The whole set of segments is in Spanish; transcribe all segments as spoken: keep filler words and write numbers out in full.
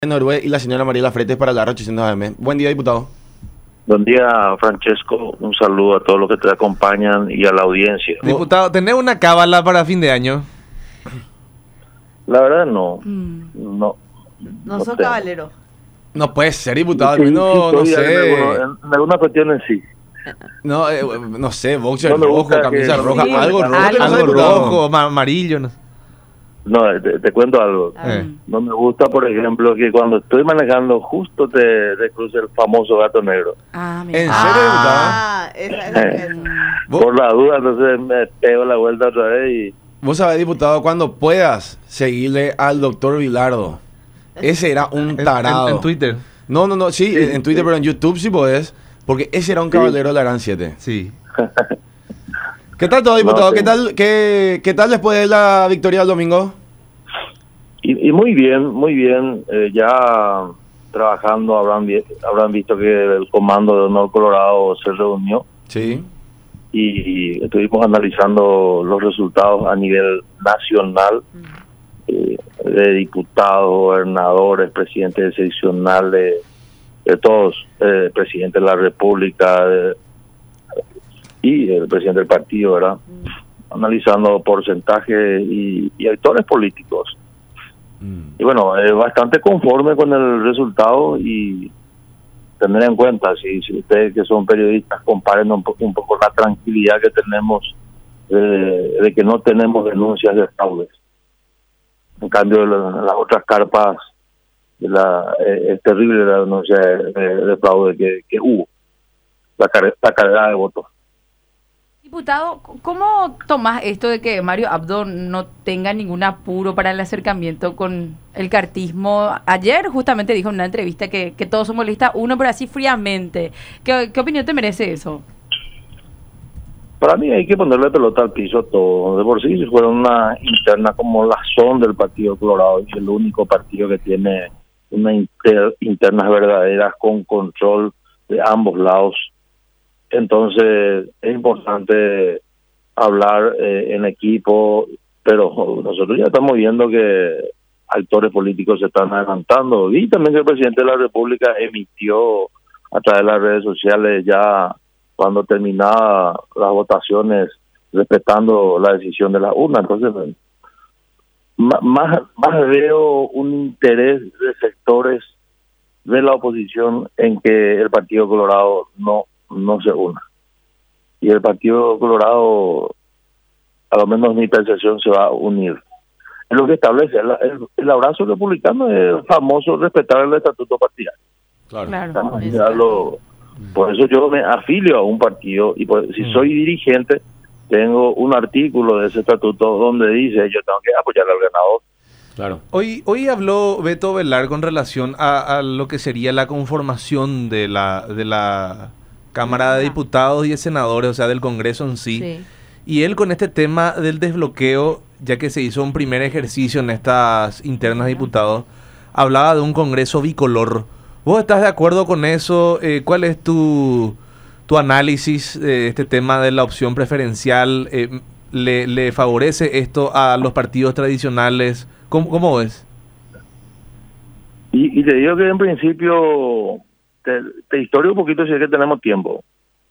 Noruega y la señora Mariela Fretes para la ochocientos A M. Buen día, diputado. Buen día, Francesco. Un saludo a todos los que te acompañan y a la audiencia. Diputado, ¿tenés una cábala para fin de año? La verdad no. Mm. No. No, no sos tengo. caballero. No puede ser, diputado. Sí, al menos, sí, no estoy sé. En, algunos- en algunas cuestiones sí. No, eh, no sé, boxer No me rojo, gusta camisa que- roja, Sí, algo rojo. algo algo Algo rojo. rojo, ma- amarillo. No. No, te, te cuento algo. Ah, Eh. No me gusta, por ejemplo, que cuando estoy manejando justo te, te cruce el famoso gato negro. Ah, mira. ¿En serio, Ah, esa es la Eh. que- Vos, Por la duda, entonces me pego la vuelta otra vez y... vos sabés, diputado, cuando puedas seguirle al doctor Vilardo. Ese era un En, tarado. en- en Twitter. No, no, no, sí, Sí, en Twitter, sí. pero en YouTube sí podés. Porque ese era un Sí. caballero de la Gran siete. Sí. ¿Qué tal todo, diputado? No, ¿Qué sí. tal qué, qué tal después de la victoria del domingo? Y, y muy bien, muy bien. Eh, ya trabajando habrán, vi- habrán visto que el Comando de Honor Colorado se reunió Sí. y estuvimos analizando los resultados a nivel nacional eh, de diputados, gobernadores, presidentes seccionales, de todos, eh, presidente de la República de- y el presidente del partido, ¿verdad? Analizando porcentajes y, y actores políticos. Mm. Y bueno, eh, bastante conforme con el resultado y tener en cuenta, si, si ustedes que son periodistas comparen un, po- un poco la tranquilidad que tenemos eh, de que no tenemos denuncias de fraudes. En cambio, la- las otras carpas, la, eh, es terrible la denuncia de, de- de fraude que, que hubo, la, car- la cargada de votos. Diputado, ¿cómo tomás esto de que Mario Abdo no tenga ningún apuro para el acercamiento con el cartismo? Ayer justamente dijo en una entrevista que, que todos somos lista uno, pero así fríamente. ¿Qué, qué opinión te merece eso? Para mí hay que ponerle pelota al piso a todo. De por sí, si fuera una interna como la son del Partido Colorado, y es el único partido que tiene una inter- internas verdaderas con control de ambos lados, entonces es importante hablar eh, en equipo, pero nosotros ya estamos viendo que actores políticos se están adelantando y también que el presidente de la República emitió a través de las redes sociales ya cuando terminaban las votaciones respetando la decisión de la urna. Entonces ma- más, más veo un interés de sectores de la oposición en que el Partido Colorado no no se una. Y el Partido Colorado, a lo menos mi percepción, se va a unir. Es lo que establece el, el, el abrazo republicano, es el famoso respetar el estatuto partidario. Claro. Claro. Ya lo- por eso yo me afilio a un partido y por- si Mm. soy dirigente, tengo un artículo de ese estatuto donde dice yo tengo que apoyar al ganador. Claro. Hoy, hoy habló Beto Velar con relación a, a lo que sería la conformación de la, de la Cámara de Diputados y de Senadores, o sea, del Congreso en sí. Sí. Y él con este tema del desbloqueo, ya que se hizo un primer ejercicio en estas internas de diputados, hablaba de un Congreso bicolor. ¿Vos estás de acuerdo con eso? Eh, ¿Cuál es tu, tu análisis de este tema de la opción preferencial? Eh, ¿le, ¿Le favorece esto a los partidos tradicionales? ¿Cómo, cómo ves? Y, y te digo que en principio, te, te historio un poquito si es que tenemos tiempo.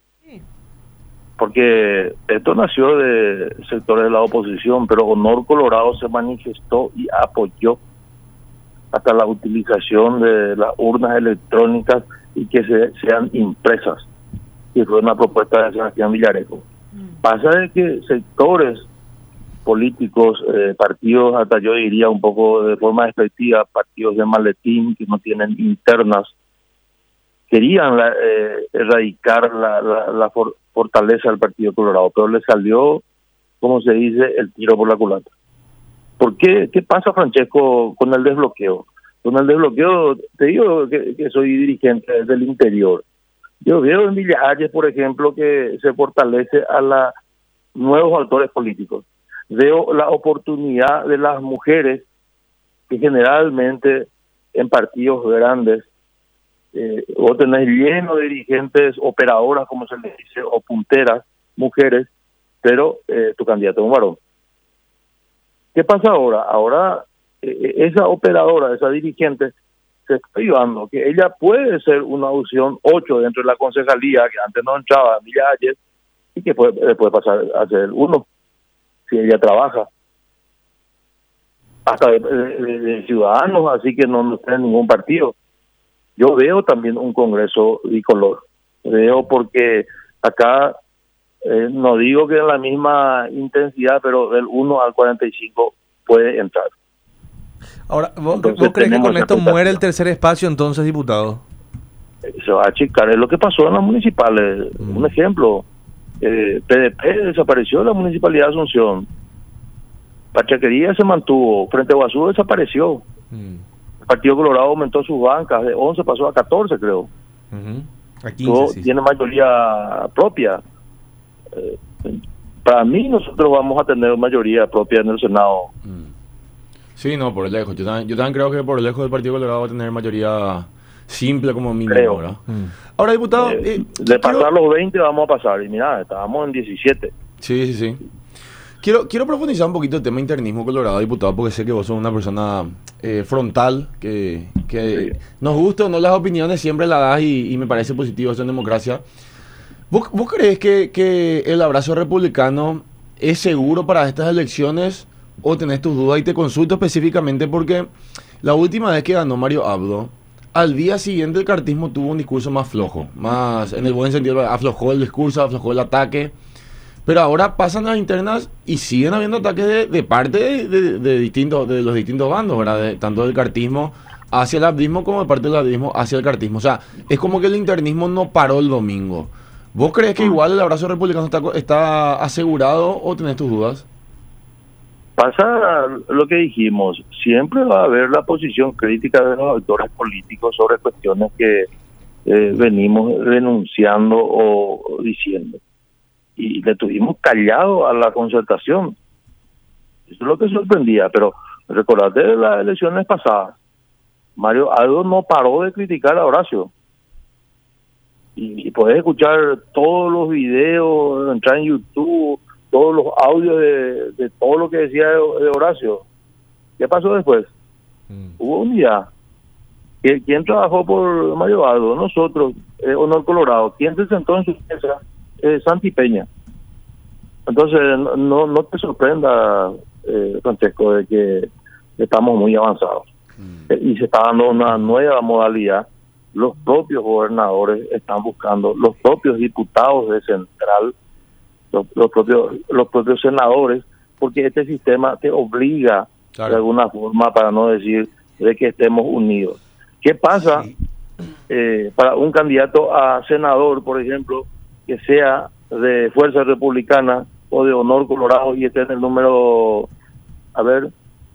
Porque esto nació de sectores de la oposición, pero Honor Colorado se manifestó y apoyó hasta la utilización de las urnas electrónicas y que se, sean impresas, que fue una propuesta de Sebastián Villarejo. Pasa de que sectores políticos, eh, partidos, hasta yo diría un poco de forma despectiva, partidos de maletín que no tienen internas, querían la, eh, erradicar la, la, la for- fortaleza del Partido Colorado, pero le salió, como se dice, el tiro por la culata. ¿Por qué? ¿Qué pasa, Francesco, con el desbloqueo? Con el desbloqueo, te digo que, que soy dirigente desde el interior. Yo veo en Villa Hayes, por ejemplo, que se fortalece a los nuevos actores políticos. Veo la oportunidad de las mujeres que generalmente en partidos grandes eh, vos tenés lleno de dirigentes, operadoras, como se les dice, o punteras, mujeres, pero eh, tu candidato es un varón. ¿Qué pasa ahora? Ahora eh, esa operadora, esa dirigente, se está ayudando, que ella puede ser una opción ocho dentro de la concejalía, que antes no entraba, Emilia Ayer, y que puede, puede pasar a ser uno, si ella trabaja. Hasta de, de, de ciudadanos, así que no, no está en ningún partido. Yo veo también un congreso bicolor. Veo porque acá, eh, no digo que en la misma intensidad, pero del uno al cuarenta y cinco puede entrar. Ahora, ¿vos, Entonces, ¿vos crees que con tenemos esto esa muere el tercer espacio entonces, diputado? Se va a achicar. Es lo que pasó en las municipales. Mm. Un ejemplo, eh, P D P desapareció de la Municipalidad de Asunción. Pachaquería se mantuvo. Frente a Guazú desapareció. Mm. El Partido Colorado aumentó sus bancas. De once pasó a catorce, creo. Uh-huh. A quince, Todo sí. tiene mayoría propia. Eh, para mí, nosotros vamos a tener mayoría propia en el Senado. Mm. Sí, no, por lejos. Yo también, yo también creo que por lejos el Partido Colorado va a tener mayoría simple como mínimo, Creo. ¿verdad? Mm. Ahora, diputado... Eh, eh, de quiero- pasar los veinte vamos a pasar. Y mira, estábamos en diecisiete. Sí, sí, sí. Quiero, quiero profundizar un poquito el tema internismo colorado, diputado, porque sé que vos sos una persona eh, frontal, que, que Sí. nos gusta o no las opiniones, siempre las das y, y me parece positivo eso en democracia. ¿Vos, vos crees que, que el abrazo republicano es seguro para estas elecciones o tenés tus dudas? Y te consulto específicamente porque la última vez que ganó Mario Abdo, al día siguiente el cartismo tuvo un discurso más flojo, más en el buen sentido, aflojó el discurso, aflojó el ataque. Pero ahora pasan las internas y siguen habiendo ataques de, de parte de, de- de distintos, de los distintos bandos, ¿verdad? De- tanto del cartismo hacia el abdismo como de parte del abdismo hacia el cartismo. O sea, es como que el internismo no paró el domingo. ¿Vos crees que igual el abrazo republicano está, co- está asegurado o tenés tus dudas? Pasa lo que dijimos, siempre va a haber la posición crítica de los actores políticos sobre cuestiones que eh, venimos denunciando o diciendo. Y le tuvimos callado a la concertación. Eso es lo que sorprendía, pero recordate de las elecciones pasadas, Mario Aldo no paró de criticar a Horacio. Y, y podés escuchar todos los videos, entrar en YouTube, todos los audios de, de todo lo que decía de, de Horacio. ¿Qué pasó después? Mm. Hubo unidad. ¿Quién, quién trabajó por Mario Aldo? Nosotros, eh, Honor Colorado. ¿Quién se sentó en su mesa? Eh, Santi Peña. Entonces, no, no te sorprenda, eh, Francesco, de que estamos muy avanzados. Mm. Eh, y se está dando una nueva modalidad. Los propios gobernadores están buscando, los propios diputados de Central, los, los propios los propios senadores, porque este sistema te obliga Claro. de alguna forma, para no decir de que estemos unidos. ¿Qué pasa Sí. eh, para un candidato a senador, por ejemplo, que sea de Fuerza Republicana o de Honor Colorado y esté en el número, a ver,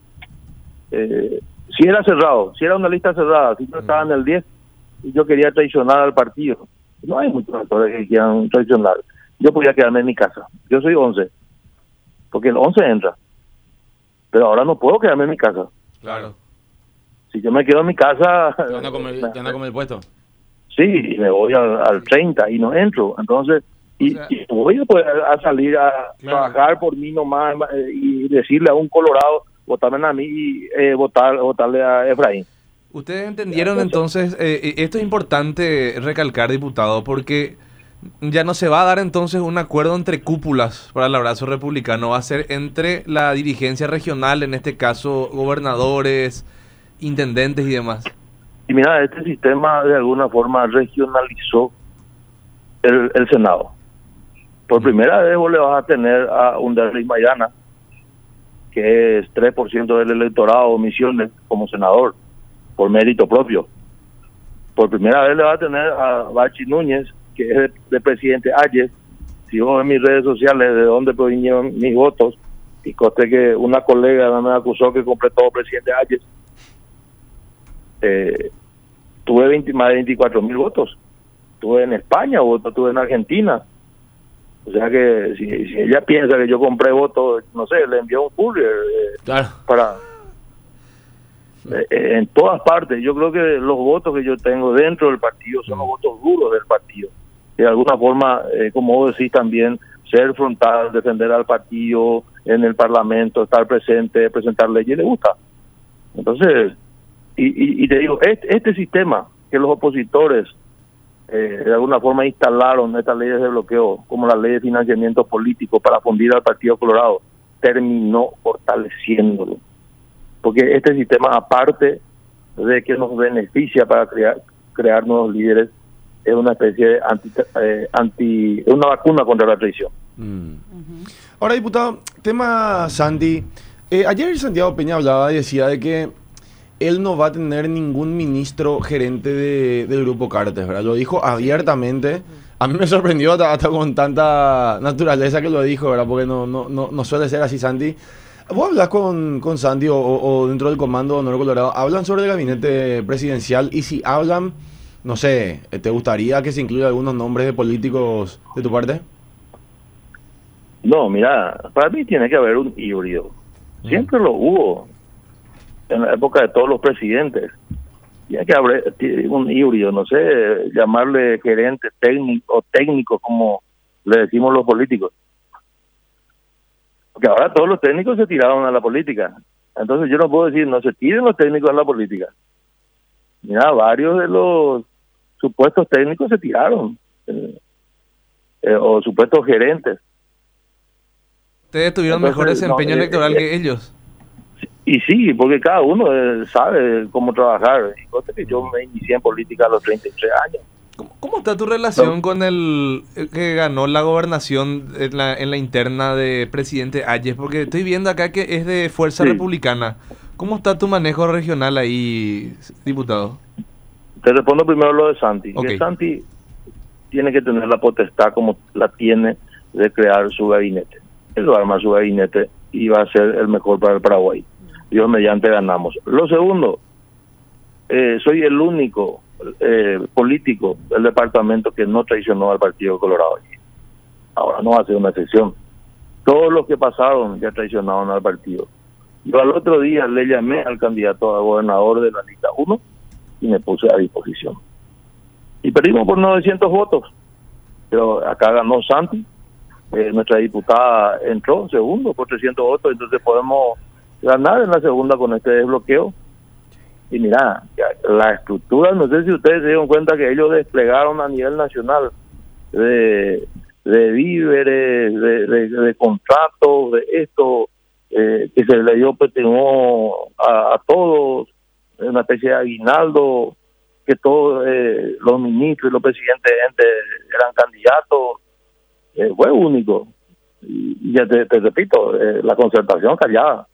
eh, si era cerrado, si era una lista cerrada, si no estaba en el diez y yo quería traicionar al partido? No hay muchos actores que quieran traicionar. Yo podía quedarme en mi casa. Yo soy once, porque el once entra. Pero ahora no puedo quedarme en mi casa. Claro. Si yo me quedo en mi casa... ¿Te van a comer, te van a comer el puesto? Sí, y me voy al, al treinta y no entro. Entonces, y, O sea, y voy a poder a salir a Claro. trabajar por mí nomás eh, y decirle a un colorado, votarme a mí y eh, votar, votarle a Efraín. Ustedes entendieron entonces, eh, eh, esto es importante recalcar, diputado, porque ya no se va a dar entonces un acuerdo entre cúpulas para el abrazo republicano, va a ser entre la dirigencia regional, en este caso gobernadores, intendentes y demás. Y mira, este sistema de alguna forma regionalizó el, el Senado. Por primera vez vos le vas a tener a un Derlis Maidana, que es tres por ciento del electorado, Misiones, como senador, por mérito propio. Por primera vez le va a tener a Bachi Núñez, que es de, de presidente Ayes. Si vos en mis redes sociales de dónde provinieron mis votos, y conté que una colega me acusó que compré todo presidente Ayes, eh, tuve veinte, más de veinticuatro mil votos. Tuve en España, votos tuve en Argentina. O sea que si, si ella piensa que yo compré votos, no sé, le envió un courier eh, Claro. para... Eh, en todas partes. Yo creo que los votos que yo tengo dentro del partido son los votos duros del partido. De alguna forma, eh, como vos decís también, ser frontal, defender al partido en el Parlamento, estar presente, presentar leyes, le gusta. Entonces, y, y, y te digo, este, este sistema que los opositores eh, de alguna forma instalaron, estas leyes de bloqueo, como la ley de financiamiento político para fundir al Partido Colorado, terminó fortaleciéndolo. Porque este sistema, aparte de que nos beneficia para crear, crear nuevos líderes, es una especie de anti, eh, anti es una vacuna contra la traición. Mm. Uh-huh. Ahora, diputado, tema Santi. Eh, ayer Santiago Peña hablaba y decía de que él no va a tener ningún ministro gerente de, del Grupo Cartes, ¿verdad? Lo dijo abiertamente. A mí me sorprendió hasta, hasta con tanta naturaleza que lo dijo, ¿verdad? Porque no, no, no, no suele ser así, Santi. ¿Vos hablas con, con Santi o, o dentro del Comando Honor Colorado? ¿Hablan sobre el gabinete presidencial? Y si hablan, no sé, ¿te gustaría que se incluya algunos nombres de políticos de tu parte? No, mira, para mí tiene que haber un híbrido. Siempre mm. lo hubo en la época de todos los presidentes. Tiene que haber un híbrido, no sé, llamarle gerente técnico o técnico, como le decimos los políticos. Porque ahora todos los técnicos se tiraron a la política. Entonces yo no puedo decir, no se tiren los técnicos a la política. Mira, varios de los supuestos técnicos se tiraron. Eh, eh, o supuestos gerentes. Ustedes tuvieron Entonces, mejor desempeño no, eh, electoral eh, que ellos. Y sí, porque cada uno eh, sabe cómo trabajar. Y cosa que yo me inicié en política a los treinta y tres años. ¿Cómo, cómo está tu relación no. con el que ganó la gobernación en la, en la interna de presidente Ayes? Porque estoy viendo acá que es de Fuerza sí. Republicana. ¿Cómo está tu manejo regional ahí, diputado? Te respondo primero lo de Santi. Okay. Que Santi tiene que tener la potestad como la tiene de crear su gabinete. Él va a armar su gabinete y va a ser el mejor para el Paraguay. Dios mediante ganamos. Lo segundo, eh, soy el único eh, político del departamento que no traicionó al Partido Colorado. Ahora no va a ser una excepción. Todos los que pasaron ya traicionaron al partido. Yo al otro día le llamé al candidato a gobernador de la lista uno y me puse a disposición. Y perdimos por novecientos votos. Pero acá ganó Santi. Eh, nuestra diputada entró segundo por trescientos votos, entonces podemos ganar en la segunda con este desbloqueo. Y mira, la estructura, no sé si ustedes se dieron cuenta que ellos desplegaron a nivel nacional de, de víveres, de, de, de contratos, de esto, eh, que se le dio petenó a, a todos, una especie de aguinaldo, que todos eh, los ministros y los presidentes eran candidatos. Eh, fue único. Y ya te, te repito, eh, la concertación callada.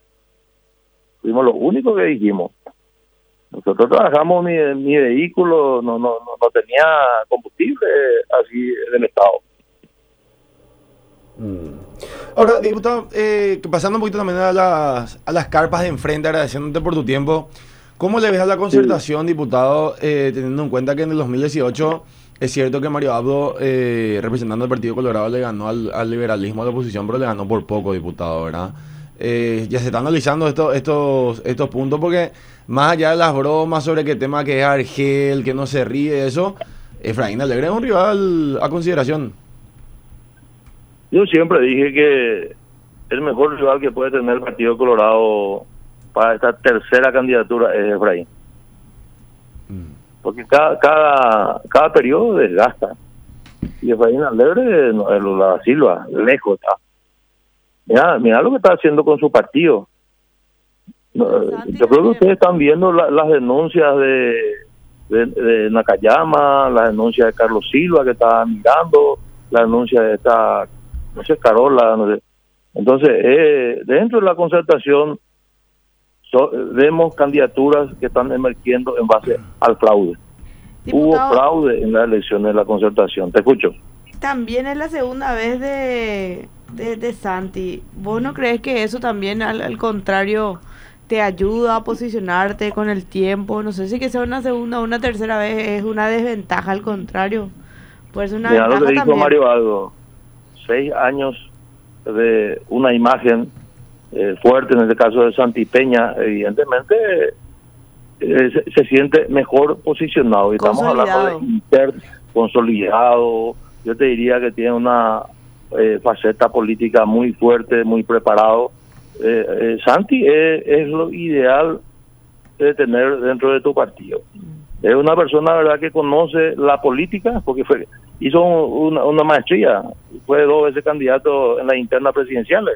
Fuimos los únicos que dijimos. Nosotros trabajamos, mi, mi vehículo no, no, no, no tenía combustible así del Estado. Mm. Ahora, diputado, eh, pasando un poquito también a las, a las carpas de enfrente, agradeciéndote por tu tiempo, ¿cómo le ves a la concertación, sí. diputado, eh, teniendo en cuenta que en el dos mil dieciocho es cierto que Mario Abdo, eh, representando al Partido Colorado, le ganó al, al liberalismo, a la oposición, pero le ganó por poco, diputado, ¿verdad? Eh, ya se están analizando estos, estos, estos puntos porque más allá de las bromas sobre qué tema que es Argel, que no se ríe, eso, Efraín Alegre es un rival a consideración. Yo siempre dije que el mejor rival que puede tener el Partido Colorado para esta tercera candidatura es Efraín. Mm. Porque cada, cada, cada periodo desgasta. Y Efraín Alegre, no, la Silva, lejos está. Mira, mira lo que está haciendo con su partido. No, yo creo que ustedes están viendo la, las denuncias de, de, de Nakayama, las denuncias de Carlos Silva que está mirando, la denuncia de esta, no sé, Carola, no sé. Entonces, eh, dentro de la concertación so, vemos candidaturas que están emergiendo en base al fraude. Diputado, hubo fraude en las elecciones de la concertación. Te escucho. También es la segunda vez de, de, de Santi. ¿Vos no crees que eso también, al, al contrario, te ayuda a posicionarte con el tiempo? No sé si que sea una segunda o una tercera vez es una desventaja, al contrario. Pues una Mira ventaja lo que dijo también. Mario Aldo. Seis años de una imagen eh, fuerte, en este caso de Santi Peña, evidentemente eh, se, se siente mejor posicionado. Y estamos hablando de inter consolidado. Yo te diría que tiene una eh, faceta política muy fuerte, muy preparado. Eh, eh, Santi es, es lo ideal de tener dentro de tu partido. Es una persona, verdad, que conoce la política, porque fue hizo una, una maestría, fue dos veces candidato en las internas presidenciales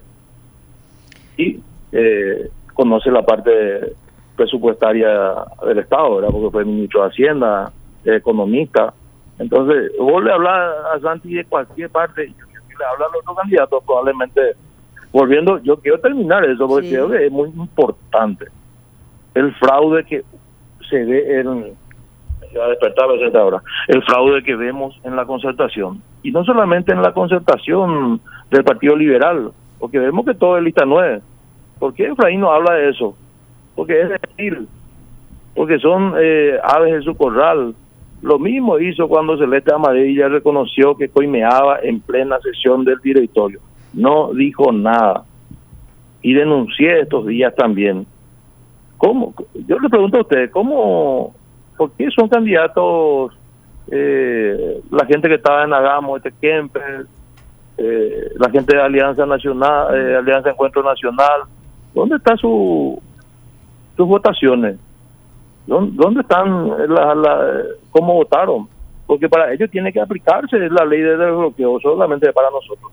y eh, conoce la parte presupuestaria del Estado, ¿verdad? Porque fue ministro de Hacienda, economista. Entonces, vos le hablas a Santi de cualquier parte, y le hablas a los otros candidatos, probablemente, volviendo, yo quiero terminar eso, porque sí, creo que es muy importante el fraude que se ve en, a despertar a ahora, el fraude que vemos en la concertación, y no solamente en la concertación del Partido Liberal, porque vemos que todo es lista nueve. ¿Por qué Efraín no habla de eso? Porque es decir, porque son eh, aves en su corral. Lo mismo hizo cuando Celeste Amarilla reconoció que coimeaba en plena sesión del directorio. No dijo nada. Y denuncié estos días también. ¿Cómo? Yo le pregunto a usted, ¿cómo, por qué son candidatos eh, la gente que estaba en Agamo, este Kemper, eh, la gente de Alianza Nacional, eh, Alianza Encuentro Nacional? ¿Dónde están su, sus votaciones? ¿Dónde, dónde están la, la, cómo votaron? Porque para ellos tiene que aplicarse la ley de desbloqueo, solamente para nosotros.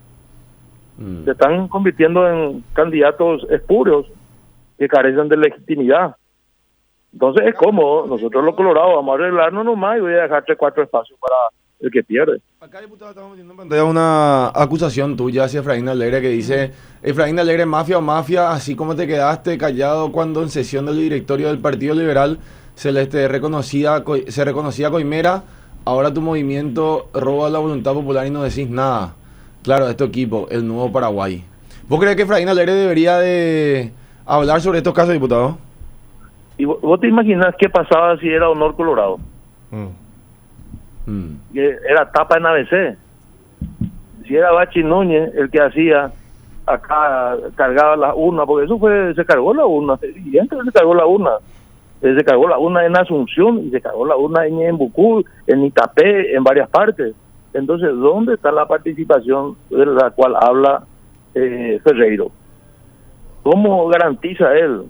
Mm. Se están convirtiendo en candidatos espurios que carecen de legitimidad. Entonces es cómodo, nosotros los colorados vamos a arreglarnos nomás y voy a dejar tres, cuatro espacios para el que pierde. Acá, diputado, estamos viendo en pantalla una acusación tuya hacia Efraín Alegre que dice: Efraín Alegre, mafia o mafia, así como te quedaste callado cuando en sesión del directorio del Partido Liberal se le este, reconocía, se reconocía coimera, ahora tu movimiento roba la voluntad popular y no decís nada. Claro, de este equipo, el Nuevo Paraguay. ¿Vos crees que Efraín Alegre debería de hablar sobre estos casos, diputado? ¿Y vos, vos te imaginas qué pasaba si era Honor Colorado? Mm. Mm. Era tapa en A B C. Si era Bachi Núñez el que hacía acá, cargaba la urna, porque eso fue, se cargó la urna, evidente que se cargó la urna, se cargó la urna en Asunción y se cargó la urna en Ñembucú, en Itapé, en varias partes. Entonces, ¿dónde está la participación de la cual habla eh, Ferreiro? ¿Cómo garantiza él?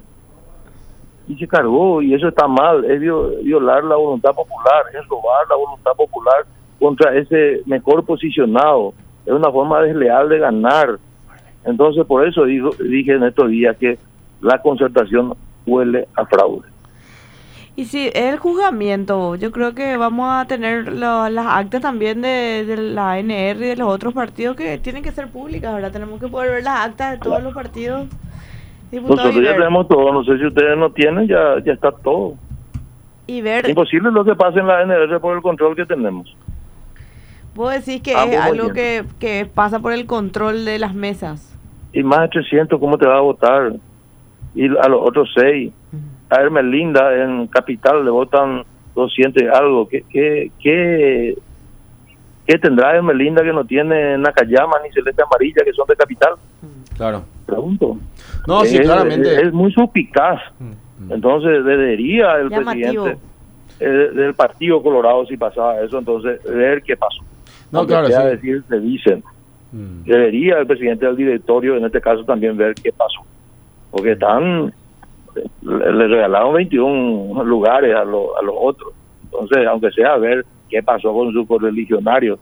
Y se cargó, y eso está mal, es violar la voluntad popular, es robar la voluntad popular contra ese mejor posicionado, es una forma desleal de ganar. Entonces por eso digo, dije en estos días que la concertación huele a fraude. Y sí, el juzgamiento, yo creo que vamos a tener lo, las actas también de, de la A N R y de los otros partidos que tienen que ser públicas, ¿verdad? Tenemos que poder ver las actas de todos los partidos. Diputado, nosotros ya tenemos todo, no sé si ustedes no tienen, ya ya está todo. Y ver... Imposible lo que pasa en la A N R por el control que tenemos. Vos decís que es algo que, que pasa por el control de las mesas. Y más de trescientos, ¿cómo te va a votar? Y a los otros seis. Uh-huh. A Hermelinda en Capital le votan doscientos y algo. ¿Qué, qué, qué, qué tendrá Hermelinda que no tiene Nakayama ni Celeste Amarilla, que son de Capital? Claro. Pregunto. No, sí, es, claramente. Es, es muy suspicaz. Mm. Entonces, debería el Llamativo. presidente eh, del Partido Colorado, si pasaba eso, entonces, ver qué pasó. No, claro, sí. decir, se dicen. Mm. Debería el presidente del directorio, en este caso, también ver qué pasó. Porque están, le, le regalaron veintiún lugares a, lo, a los otros. Entonces, aunque sea, ver qué pasó con sus correligionarios.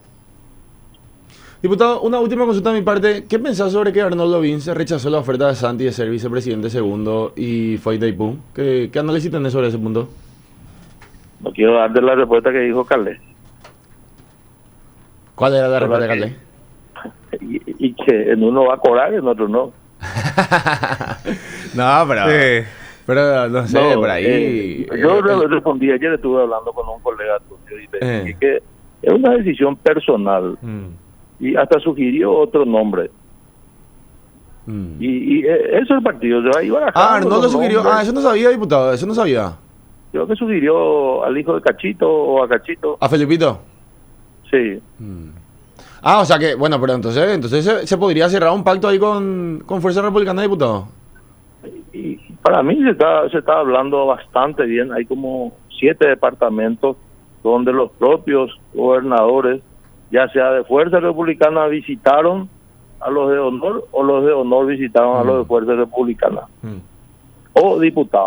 Diputado, una última consulta de mi parte. ¿Qué pensás sobre que Arnoldo Vince rechazó la oferta de Santi de ser vicepresidente segundo y fue a Itaipú? ¿Qué, qué análisis tenés sobre ese punto? No quiero darte la respuesta que dijo Carles. ¿Cuál era la respuesta de Carles? Y, y que en uno va a cobrar, en otro no. No, pero... Sí. Pero no sé, no, por ahí... Eh, yo eh, respondí, ayer estuve hablando con un colega tuyo y le dije que es una decisión personal. Mm. Y hasta sugirió otro nombre. Mm. Y, y eso es el partido, se va a ir barajando. Ah, Arnoldo sugirió, nombres. Ah, eso no sabía, diputado, eso no sabía. Creo que sugirió al hijo de Cachito o a Cachito. ¿A Felipito? Sí. Mm. Ah, o sea que, bueno, pero entonces entonces se, se podría cerrar un pacto ahí con, con Fuerza Republicana, diputado. Y para mí se está, se está hablando bastante bien. Hay como siete departamentos donde los propios gobernadores, ya sea de Fuerza Republicana, visitaron a los de Honor o los de Honor visitaron mm. a los de Fuerza Republicana. Mm. O diputados.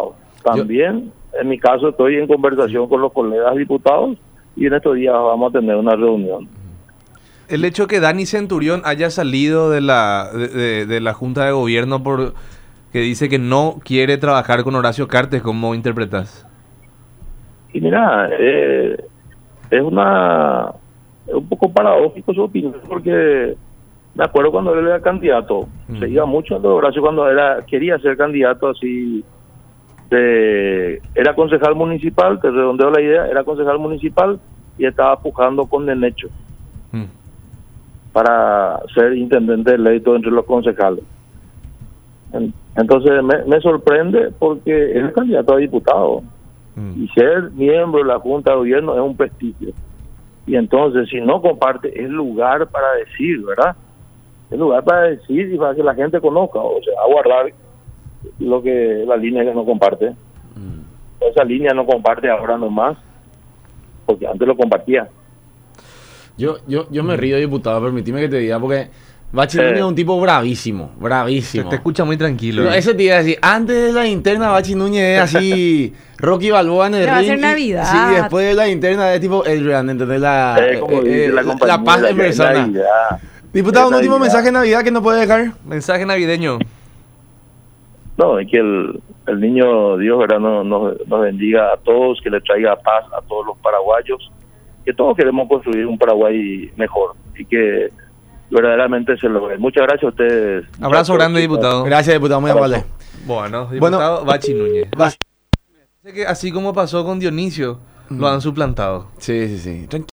También, en mi caso, estoy en conversación con los colegas diputados y en estos días vamos a tener una reunión. El hecho que Dani Centurión haya salido de la, de, de- de la Junta de Gobierno por que dice que no quiere trabajar con Horacio Cartes, ¿cómo interpretas? Y mira, eh, es una es un poco paradójico su opinión, porque me acuerdo cuando él era candidato, Mm. se iba mucho a Horacio cuando era quería ser candidato así, de, era concejal municipal, te redondeo la idea, era concejal municipal y estaba pujando con Nenecho Mm. para ser intendente electo entre los concejales. En- Entonces me, me sorprende porque es candidato a diputado Mm. y ser miembro de la Junta de Gobierno es un prestigio. Y entonces, si no comparte, es lugar para decir, ¿verdad? Es lugar para decir y para que la gente conozca, o sea, a guardar lo que la línea que no comparte. Esa línea no comparte ahora nomás, porque antes lo compartía. Yo, yo, yo me río, diputado, permitime que te diga, porque Bachi Núñez Eh. es un tipo bravísimo, Se bravísimo. te escucha muy tranquilo. No, eso te iba a decir, antes de la interna Bachi Núñez es así, Rocky Balboa en el Le va a ring. hacer y- Navidad. Sí, después de la interna es tipo Adrian, ¿entendés? La, Eh, como eh, dice eh, la, la compañía, paz en la persona. Navidad. Diputado, un Es último Navidad. mensaje de Navidad que no puede dejar. Mensaje navideño. No, es que el, el niño Dios, ¿verdad? Nos, nos, nos bendiga a todos, que le traiga paz a todos los paraguayos, que todos queremos construir un Paraguay mejor y que verdaderamente se logre. Muchas gracias a ustedes. Abrazo Muchachos, grande, chicos. diputado. Gracias, diputado, muy Abrazo. amable. Bueno, diputado Bachi Núñez. Bachi- Sé que así como pasó con Dionisio, lo han suplantado. Sí, sí, sí. Tranqui-